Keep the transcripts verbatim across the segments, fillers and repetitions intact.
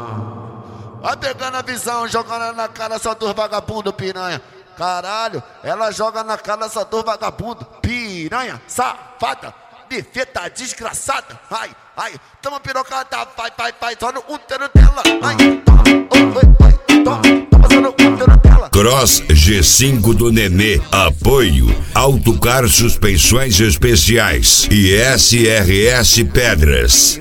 Vai pegando a visão, jogando na cara só dos vagabundo, piranha. Caralho, ela joga na cara só dos vagabundo, piranha, safada, defeta, desgraçada. Ai, ai, toma pirocada, vai, vai, vai, só no útero dela. Ai, toma, oi, oi, oi, toma, toma só no útero dela. Cross G cinco do Nenê, apoio Autocar Suspensões Especiais e S R S Pedras.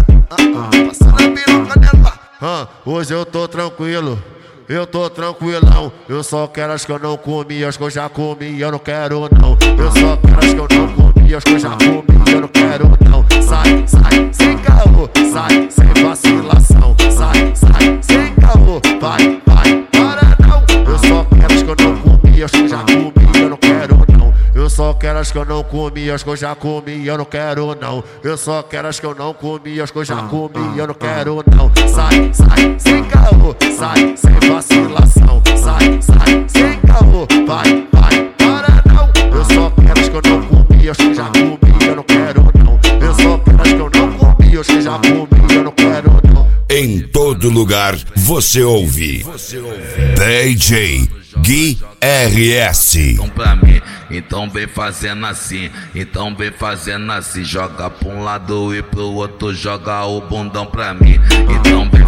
Ah, hoje eu tô tranquilo, eu tô tranquilão. Eu só quero as que eu não comi, as que eu já comi, eu não quero não. Eu só quero as que eu não comi, as que eu já comi, eu não quero não. Sai, sai, sem caô, sai, sem vacilação. Sai, sai, sem caô, vai, vai, para não. Eu só quero as que eu não comi, as que eu já comi, eu não quero não. Eu só quero as que eu não comi, as que eu já comi, eu não quero não. Eu só quero as que eu não comi, as que eu já comi, eu não quero não. Sai, sai, sem caô, sai, sem vacilação. Sai, sai, sem caô, vai, vai, para não. Eu só quero as que eu não comi, as que eu já comi, eu não quero não. Eu só quero as que eu não comi, as que eu já comi, eu não quero não. Em todo lugar você ouve D J Gui R S. Então pra mim, então vem fazendo assim, então vem fazendo assim. Joga pra um lado e pro outro, joga o bundão pra mim. Então vem